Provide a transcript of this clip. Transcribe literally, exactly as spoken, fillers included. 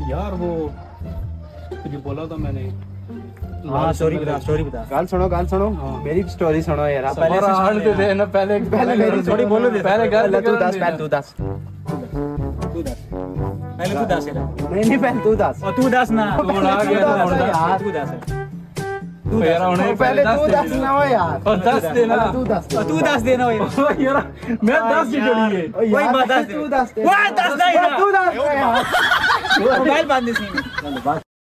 यार वो तुझे बोला था मैंने। हाँ स्टोरी बता स्टोरी बता। गाल सुनो गाल सुनो मेरी स्टोरी सुनो यार। आप पहले हाल दे दे ना पहले पहले मेरी थोड़ी बोलो दे। पहले गाल तू दस पहले तू दस तू दस पहले तू दस यार। नहीं नहीं पहले तू दस और तू दस ना तू आ गया तू दस यार। तू दस तू यार उन्हें पहले तू दस ना हो यार। और दस देना तू दस और तू दस देना भाई यार मैं दस ही जोड़ी है वही बात दस तू दस वो दस नहीं तू दस यार। मोबाइल बांध दे